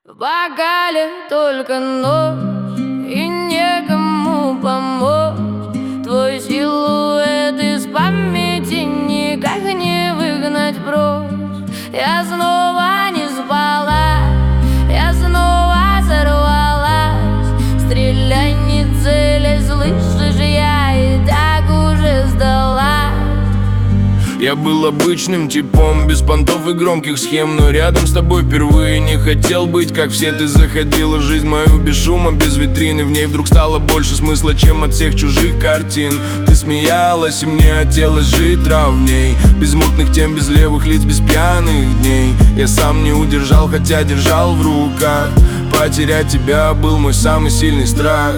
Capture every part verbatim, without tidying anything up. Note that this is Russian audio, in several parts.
В бокале только ночь, и некому помочь. Твой силуэт из памяти никак не выгнать прочь. Я снова не спала, я снова сорвалась. Стреляй, не целясь, слышишь, я и так уже сдалась. Я был обычным типом, без понтов и громких схем, но рядом с тобой впервые не хотел быть как все. Ты заходила в жизнь мою без шума, без витрины. В ней вдруг стало больше смысла, чем от всех чужих картин. Ты смеялась, и мне хотелось жить ровней, без мутных тем, без левых лиц, без пьяных дней. Я сам не удержал, хотя держал в руках. Потерять тебя был мой самый сильный страх.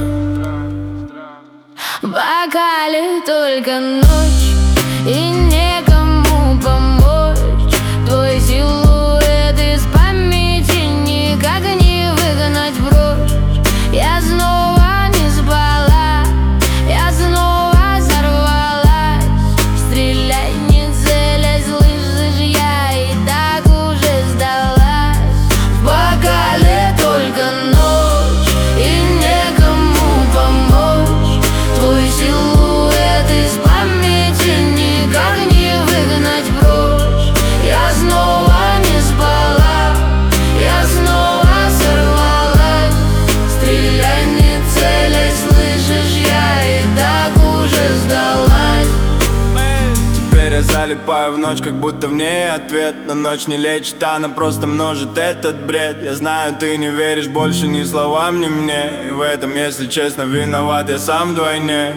В бокале только ночь, и некому помочь. Твой силуэт из памяти никак не выгнать прочь. Я снова не спала, я снова сорвалась. Стреляй, не целясь, слышишь, я и так уже сдалась. В бокале только ночь, и некому помочь. Твой силуэт из памяти никак не выгнать прочь. Я снова не спала, я снова сорвалась. Стреляй, не целясь, слышишь, я и так уже сдалась. Теперь я залипаю в ночь, как будто в ней ответ. Но ночь не лечит, она просто множит этот бред. Я знаю, ты не веришь больше ни словам, ни мне. И в этом, если честно, виноват я сам вдвойне.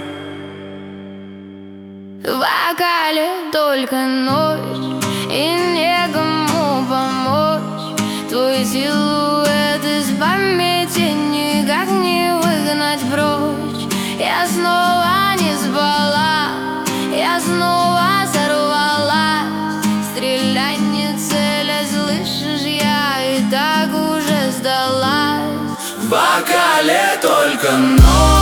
В бокале только ночь, и некому помочь. Твой силуэт из памяти никак не выгнать прочь. Я снова не спала, я снова сорвалась. Стреляй, не целясь, слышишь, я и так уже сдалась. В бокале только ночь.